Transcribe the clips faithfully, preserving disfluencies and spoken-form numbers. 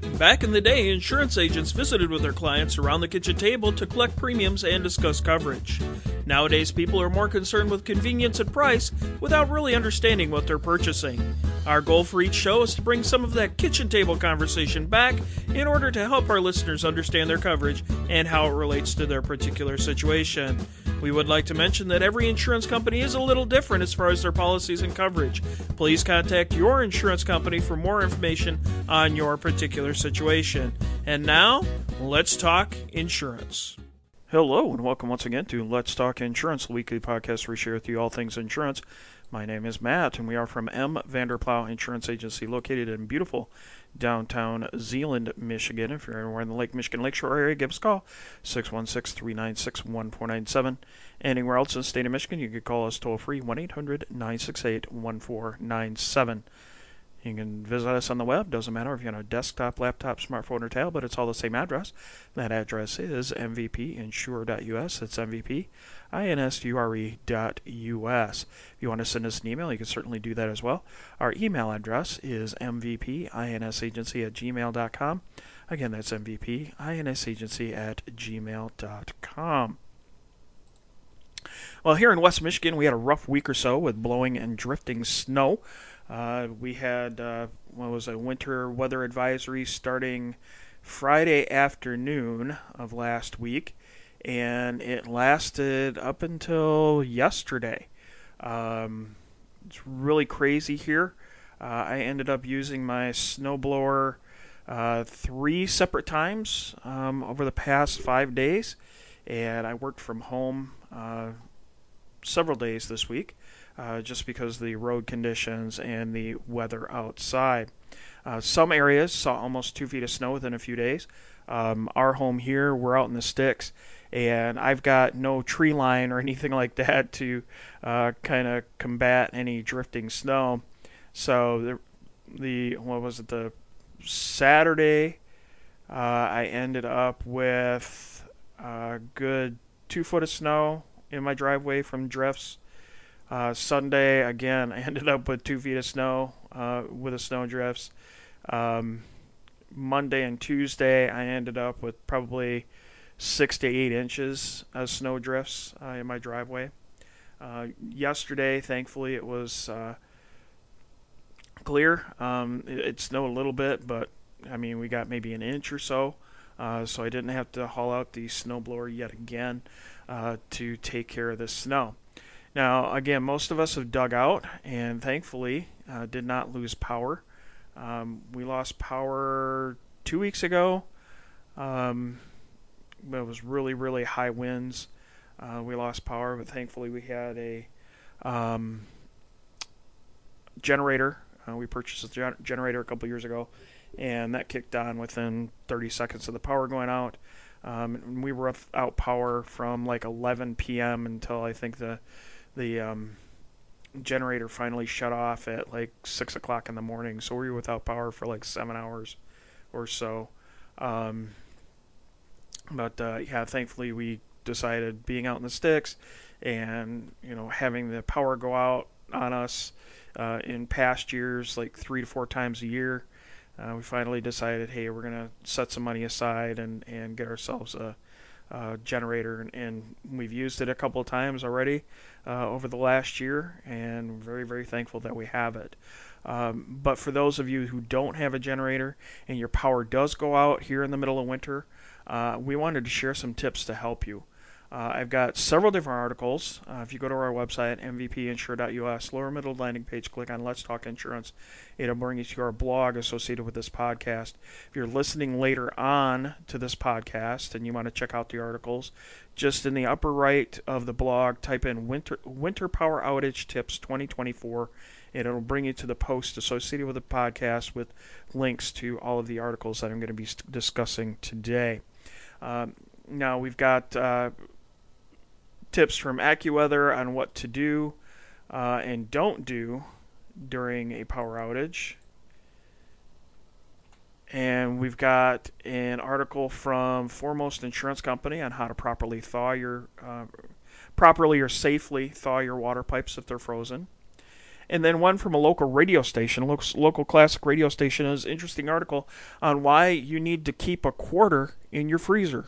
Back in the day, insurance agents visited with their clients around the kitchen table to collect premiums and discuss coverage. Nowadays, people are more concerned with convenience and price without really understanding what they're purchasing. Our goal for each show is to bring some of that kitchen table conversation back in order to help our listeners understand their coverage and how it relates to their particular situation. We would like to mention that every insurance company is a little different as far as their policies and coverage. Please contact your insurance company for more information on your particular situation. And now, let's talk insurance. Hello, and welcome once again to Let's Talk Insurance, the weekly podcast where we share with you all things insurance. My name is Matt, and we are from M. Vanderplow Insurance Agency, located in beautiful downtown Zeeland, Michigan. If you're anywhere in the Lake Michigan Lakeshore area, give us a call, six one six, three nine six, one four nine seven. Anywhere else in the state of Michigan, you can call us toll-free, one eight hundred, nine six eight, one four nine seven. You can visit us on the web. Doesn't matter if you're on a desktop, laptop, smartphone, or tablet. It's all the same address. That address is m v p insure dot u s. It's M V P insure dot u s. If you want to send us an email, you can certainly do that as well. Our email address is m v p insagency at gmail dot com. Again, that's m v p insagency at gmail dot com. Well, here in West Michigan, we had a rough week or so with blowing and drifting snow. Uh, we had, uh, what was a winter weather advisory starting Friday afternoon of last week, and it lasted up until yesterday. Um, it's really crazy here. Uh, I ended up using my snowblower uh, three separate times um, over the past five days, and I worked from home uh, several days this week. Uh, just because of the road conditions and the weather outside. Uh, some areas saw almost two feet of snow within a few days. Um, our home here, we're out in the sticks, and I've got no tree line or anything like that to uh, kind of combat any drifting snow. So the, the what was it, the Saturday, uh, I ended up with a good two foot of snow in my driveway from drifts. Uh, Sunday, again, I ended up with two feet of snow uh, with the snow drifts. Um, Monday and Tuesday, I ended up with probably six to eight inches of snow drifts uh, in my driveway. Uh, yesterday, thankfully, it was uh, clear. Um, it, it snowed a little bit, but, I mean, we got maybe an inch or so. Uh, so I didn't have to haul out the snowblower yet again uh, to take care of the snow. Now, again, most of us have dug out and thankfully uh, did not lose power. Um, we lost power two weeks ago. Um, it was really, really high winds. Uh, we lost power, but thankfully we had a um, generator. Uh, we purchased a gen- generator a couple years ago, and that kicked on within thirty seconds of the power going out. Um, and we were out power from like eleven p.m. until I think the The um, generator finally shut off at like six o'clock in the morning, so we were without power for like seven hours or so. Um, but uh, yeah, thankfully we decided, being out in the sticks and you know having the power go out on us uh, in past years like three to four times a year, uh, we finally decided, hey, we're gonna set some money aside and and get ourselves a Uh, generator, and, and we've used it a couple of times already uh, over the last year, and we're very, very thankful that we have it. Um, but for those of you who don't have a generator and your power does go out here in the middle of winter, uh, we wanted to share some tips to help you. Uh, I've got several different articles. Uh, if you go to our website, m v p insure dot u s, lower middle landing page, click on Let's Talk Insurance. It'll bring you to our blog associated with this podcast. If you're listening later on to this podcast and you want to check out the articles, just in the upper right of the blog, type in Winter Winter Power Outage Tips twenty twenty-four, and it'll bring you to the post associated with the podcast with links to all of the articles that I'm going to be discussing today. Um, now, we've got Uh, tips from AccuWeather on what to do uh, and don't do during a power outage. And we've got an article from Foremost Insurance Company on how to properly thaw your, uh, properly or safely thaw your water pipes if they're frozen. And then one from a local radio station, local, local classic radio station, is an interesting article on why you need to keep a quarter in your freezer.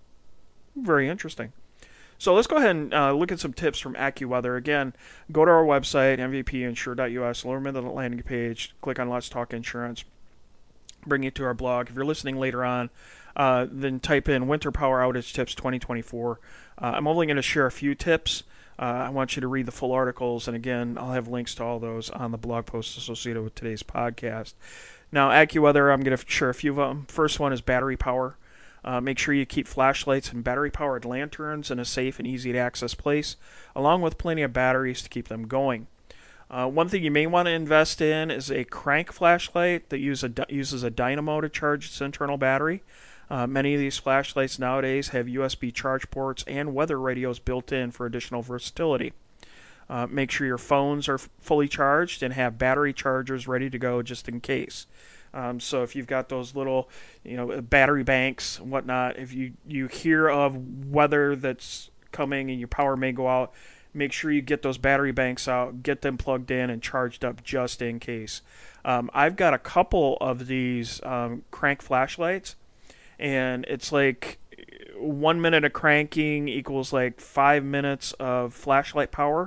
Very interesting. So let's go ahead and uh, look at some tips from AccuWeather. Again, go to our website, m v p insure dot u s, lower middle of the landing page, click on Let's Talk Insurance, bring you to our blog. If you're listening later on, uh, then type in Winter Power Outage Tips twenty twenty-four. Uh, I'm only going to share a few tips. Uh, I want you to read the full articles, and again, I'll have links to all those on the blog post associated with today's podcast. Now, AccuWeather, I'm going to share a few of them. First one is battery power. Uh, make sure you keep flashlights and battery-powered lanterns in a safe and easy-to-access place, along with plenty of batteries to keep them going. Uh, one thing you may want to invest in is a crank flashlight that use a, uses a dynamo to charge its internal battery. Uh, many of these flashlights nowadays have U S B charge ports and weather radios built in for additional versatility. Uh, make sure your phones are f- fully charged and have battery chargers ready to go just in case. Um, so if you've got those little, you know, battery banks and whatnot, if you, you hear of weather that's coming and your power may go out, make sure you get those battery banks out, get them plugged in and charged up just in case. Um, I've got a couple of these um, crank flashlights, and it's like one minute of cranking equals like five minutes of flashlight power.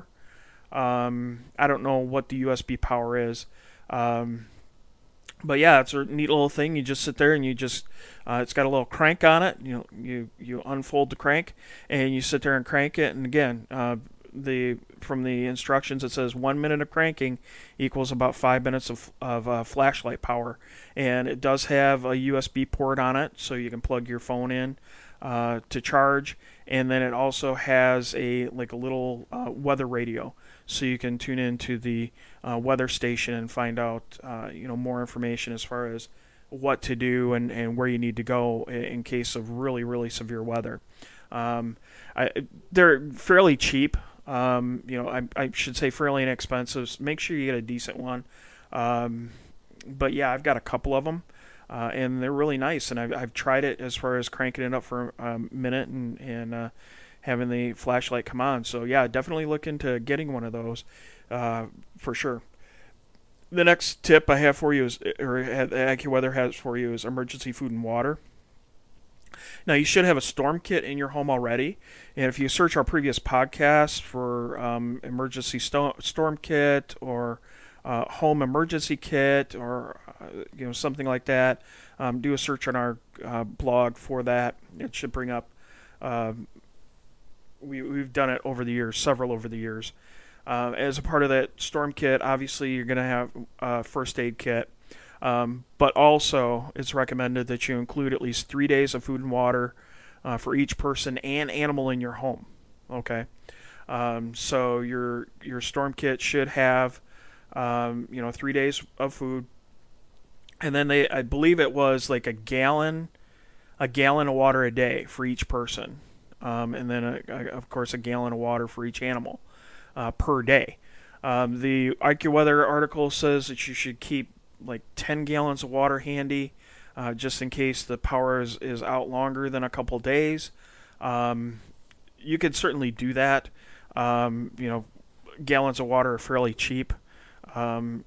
Um, I don't know what the U S B power is. Um, But yeah, it's a neat little thing. You just sit there and you just, uh, it's got a little crank on it. You know, you you unfold the crank and you sit there and crank it. And again, uh, the from the instructions it says one minute of cranking equals about five minutes of of uh, flashlight power. And it does have a U S B port on it, so you can plug your phone in uh, to charge. And then it also has a like a little uh, weather radio, so you can tune into the uh, weather station and find out uh, you know more information as far as what to do and, and where you need to go in case of really really severe weather. Um, I, they're fairly cheap. Um, you know, I, I should say fairly inexpensive. Make sure you get a decent one. Um, but yeah, I've got a couple of them. Uh, and they're really nice, and I've, I've tried it as far as cranking it up for a minute and, and uh, having the flashlight come on. So yeah, definitely look into getting one of those uh, for sure. The next tip I have for you is, or AccuWeather has for you, is emergency food and water. Now, you should have a storm kit in your home already, and if you search our previous podcasts for um, emergency sto- storm kit or uh, home emergency kit or uh, you know something like that, um, do a search on our uh, blog for that. It should bring up. Uh, we, we've done it over the years, several over the years. Uh, as a part of that storm kit, obviously you're going to have a first aid kit. Um, but also, it's recommended that you include at least three days of food and water uh, for each person and animal in your home. Okay, um, so your your storm kit should have um, you know three days of food, and then they I believe it was like a gallon a gallon of water a day for each person, um, and then a, a, of course a gallon of water for each animal uh, per day. Um, the AccuWeather article says that you should keep like ten gallons of water handy uh, just in case the power is, is out longer than a couple days. Um, you could certainly do that. Um, you know, gallons of water are fairly cheap. Um,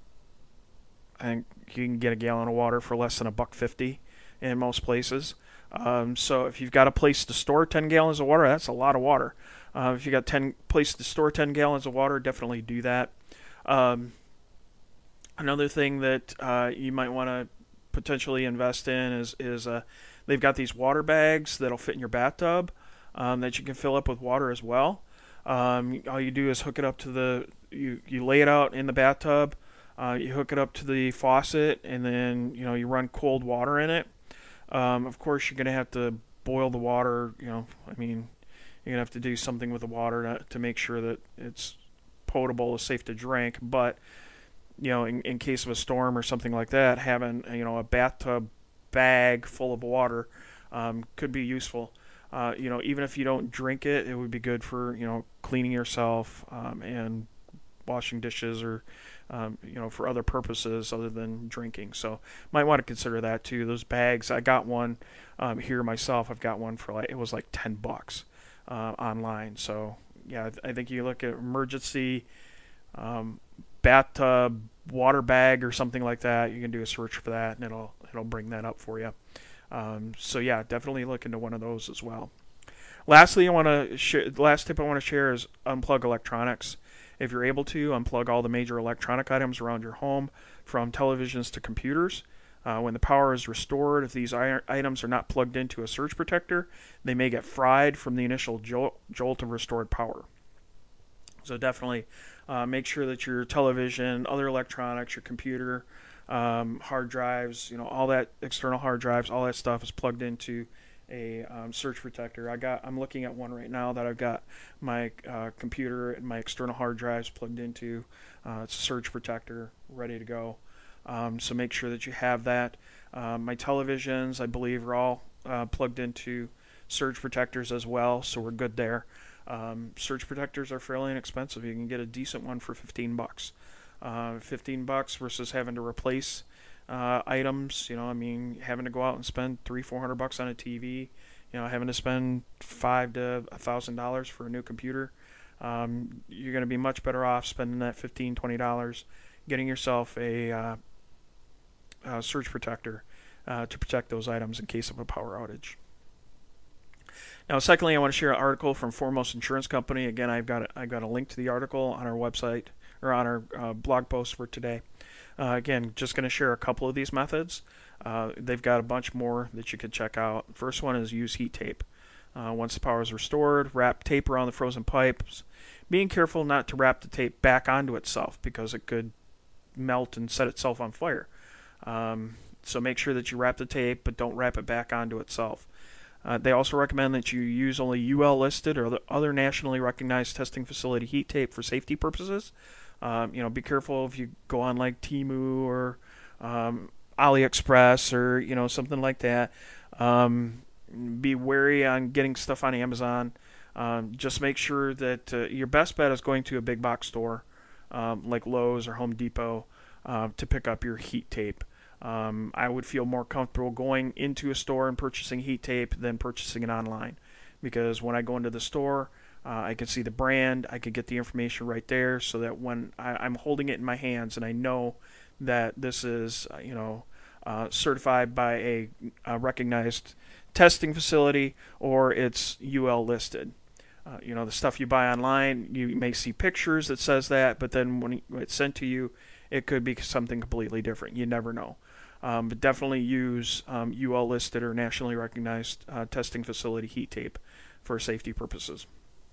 I think you can get a gallon of water for less than a buck fifty in most places. Um, so if you've got a place to store ten gallons of water, that's a lot of water. Uh, if you got ten place to store ten gallons of water, definitely do that. Um, Another thing that uh, you might want to potentially invest in is is uh, they've got these water bags that'll fit in your bathtub um, that you can fill up with water as well. Um, all you do is hook it up to the you you lay it out in the bathtub. Uh, you hook it up to the faucet, and then you know you run cold water in it. Um, of course, you're gonna have to boil the water. You know, I mean, you're gonna have to do something with the water to, to make sure that it's potable, is safe to drink, but you know, in, in case of a storm or something like that, having you know a bathtub bag full of water um, could be useful. Uh, you know, even if you don't drink it, it would be good for you know cleaning yourself um, and washing dishes or um, you know for other purposes other than drinking. So might want to consider that too. Those bags, I got one um, here myself. I've got one for like it was like ten bucks uh, online. So yeah, I think you look at emergency. Um, bathtub water bag or something like that, you can do a search for that, and it'll it'll bring that up for you. Um, so yeah, definitely look into one of those as well. Lastly, I want to sh- the last tip I want to share is unplug electronics. If you're able to, unplug all the major electronic items around your home, from televisions to computers. Uh, when the power is restored, if these items are not plugged into a surge protector, they may get fried from the initial jolt, jolt of restored power. So definitely uh, make sure that your television, other electronics, your computer, um, hard drives, you know, all that external hard drives, all that stuff is plugged into a um, surge protector. I got. I'm looking at one right now that I've got my uh, computer and my external hard drives plugged into. Uh, it's a surge protector, ready to go. Um, so make sure that you have that. Uh, my televisions, I believe, are all uh, plugged into surge protectors as well, so we're good there. Um, surge protectors are fairly inexpensive. You can get a decent one for fifteen bucks. Uh, fifteen bucks versus having to replace Uh, items, you know, I mean, having to go out and spend three, four hundred bucks on a T V, you know, having to spend five to a thousand dollars for a new computer. Um, you're going to be much better off spending that fifteen, twenty dollars, getting yourself a, uh, a surge protector uh, to protect those items in case of a power outage. Now, secondly, I want to share an article from Foremost Insurance Company. Again, I've got a, I've got a link to the article on our website or on our uh, blog post for today. Uh, again, just going to share a couple of these methods. Uh, they've got a bunch more that you could check out. First one is use heat tape. Uh, once the power is restored, wrap tape around the frozen pipes, being careful not to wrap the tape back onto itself because it could melt and set itself on fire. Um, so make sure that you wrap the tape, but don't wrap it back onto itself. Uh, they also recommend that you use only U L listed or other nationally recognized testing facility heat tape for safety purposes. Um, you know, be careful if you go on like Temu or um, AliExpress or, you know, something like that. Um, be wary on getting stuff on Amazon. Um, just make sure that uh, your best bet is going to a big box store um, like Lowe's or Home Depot uh, to pick up your heat tape. Um, I would feel more comfortable going into a store and purchasing heat tape than purchasing it online, because when I go into the store, uh, I can see the brand, I can get the information right there, so that when I, I'm holding it in my hands and I know that this is, uh, you know, uh, certified by a, a recognized testing facility or it's U L listed. Uh, you know, the stuff you buy online, you may see pictures that says that, but then when it's sent to you, it could be something completely different. You never know. Um, but definitely use um, U L listed or nationally recognized uh, testing facility heat tape for safety purposes.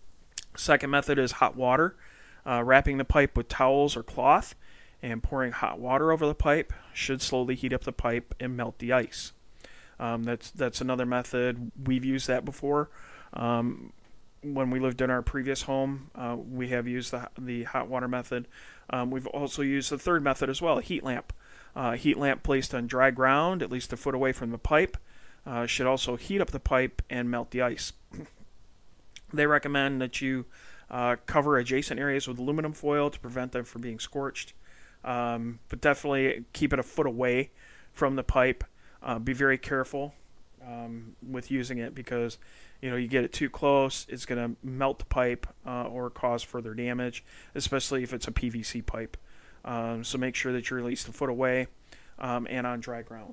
Second method is hot water. Uh, wrapping the pipe with towels or cloth and pouring hot water over the pipe should slowly heat up the pipe and melt the ice. Um, that's that's another method. We've used that before. Um, when we lived in our previous home, uh, we have used the, the hot water method. Um, we've also used the third method as well, a heat lamp. Uh, heat lamp placed on dry ground, at least a foot away from the pipe, uh, should also heat up the pipe and melt the ice. They recommend that you uh, cover adjacent areas with aluminum foil to prevent them from being scorched. Um, but definitely keep it a foot away from the pipe. Uh, be very careful um, with using it, because you know you get it too close, it's going to melt the pipe uh, or cause further damage, especially if it's a P V C pipe. Um, so make sure that you're at least a foot away um, and on dry ground.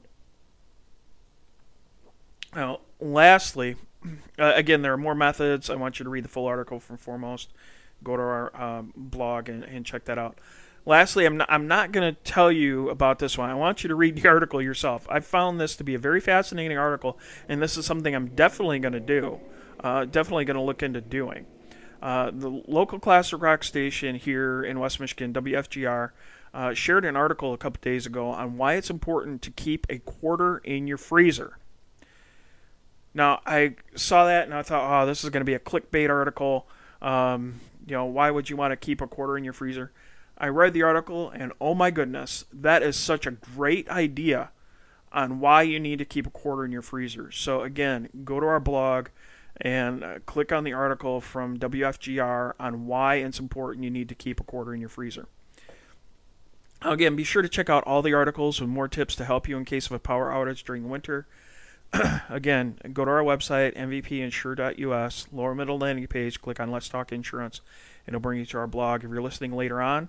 Now, lastly, uh, again, there are more methods. I want you to read the full article from Foremost. Go to our um, blog and, and check that out. Lastly, I'm not, I'm not going to tell you about this one. I want you to read the article yourself. I found this to be a very fascinating article, and this is something I'm definitely going to do. Uh, definitely going to look into doing. Uh, the local classic rock station here in West Michigan, W F G R, uh, shared an article a couple days ago on why it's important to keep a quarter in your freezer. Now, I saw that and I thought, oh, this is going to be a clickbait article. Um, you know, why would you want to keep a quarter in your freezer? I read the article and oh my goodness, that is such a great idea on why you need to keep a quarter in your freezer. So again, go to our blog and uh, click on the article from W F G R on why it's important you need to keep a quarter in your freezer. Again, be sure to check out all the articles with more tips to help you in case of a power outage during the winter. Again, go to our website, m v p insure dot u s, lower middle landing page, click on Let's Talk Insurance, and it'll bring you to our blog. If you're listening later on,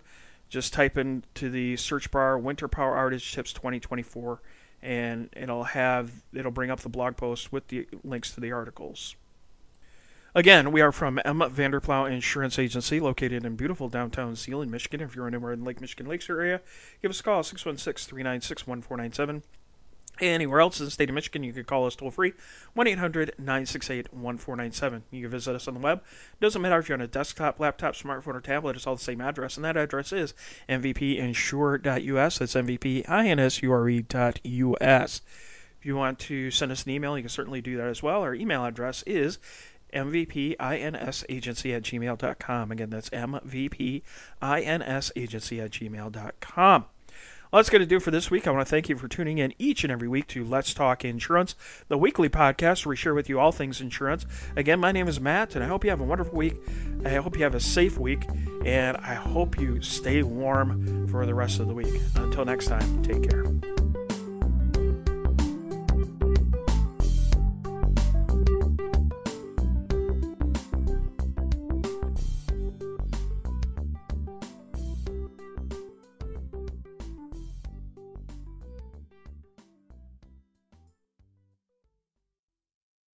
Just type into the search bar Winter Power Outage Tips twenty twenty-four, and it'll have it'll bring up the blog post with the links to the articles. Again, we are from M. Vanderplow Insurance Agency, located in beautiful downtown Zeeland, Michigan. If you're anywhere in Lake Michigan Lakes area, give us a call, six one six, three nine six, one four nine seven. Anywhere else in the state of Michigan, you can call us toll-free, one eight hundred, nine six eight, one four nine seven. You can visit us on the web. It doesn't matter if you're on a desktop, laptop, smartphone, or tablet. It's all the same address, and that address is m v p insure dot u s. That's m v p insure dot u s. If you want to send us an email, you can certainly do that as well. Our email address is m v p insagency at gmail dot com. Again, that's m v p insagency at gmail dot com. Well, that's going to do it for this week. I want to thank you for tuning in each and every week to Let's Talk Insurance, the weekly podcast where we share with you all things insurance. Again, my name is Matt, and I hope you have a wonderful week. I hope you have a safe week, and I hope you stay warm for the rest of the week. Until next time, take care.